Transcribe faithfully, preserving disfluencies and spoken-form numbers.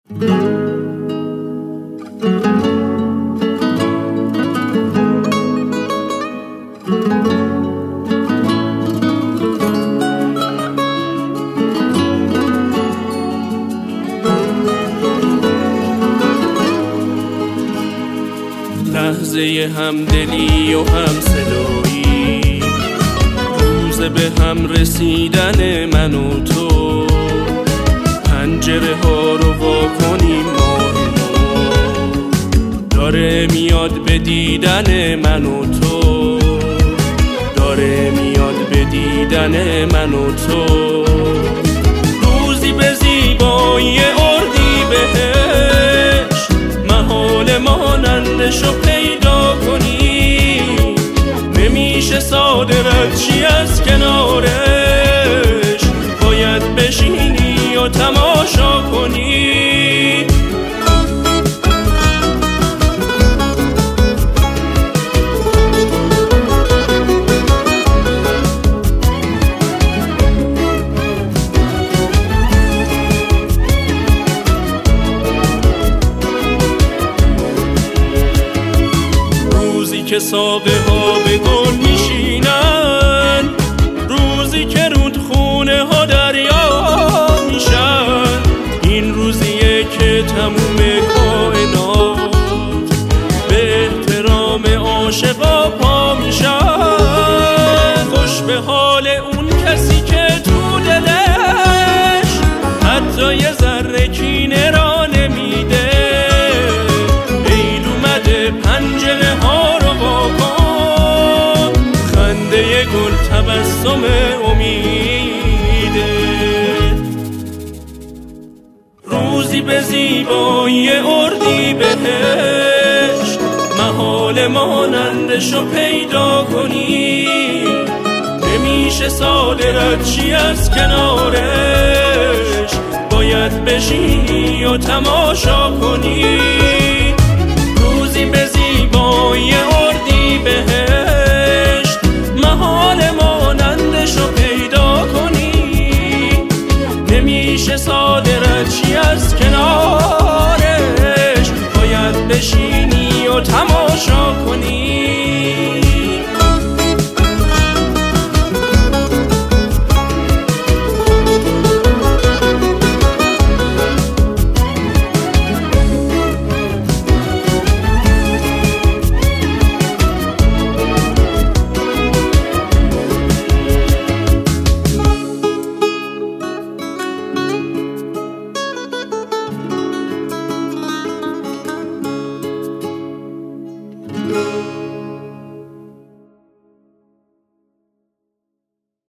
لحظه همدلی و هم صدایی، روز به هم رسیدن من و تو، پنجره ها رو وا کنیم ماه نو، داره میاد به دیدن من و تو، داره میاد به دیدن من و تو. روزی به زیبایی اردی بهش، محال مانندشو پیدا کنی، نمیشه ساده رد چی از کنارش، باید بشینی و تماشا کنی. که ساقه ها به گل میشینن، روزی که رودخونه ها دریا میشن، این روزیه که تموم کائنات به احترام عاشقا پا میشن. خوش به حال اون کسی که تو دلش حتی یه ذره کینه را نمیده، عید اومده پنجره ها گل تبسم امیده. روزی به زیبایی اردی بهش، محال مانندشو پیدا کنی، نمیشه ساده رد چی از کنارش، باید بشینی و تماشا کنی. روزی به زیبایی اردی بهش، محال مانندشو پیدا کنی، نمیشه ساده رد چی از کنار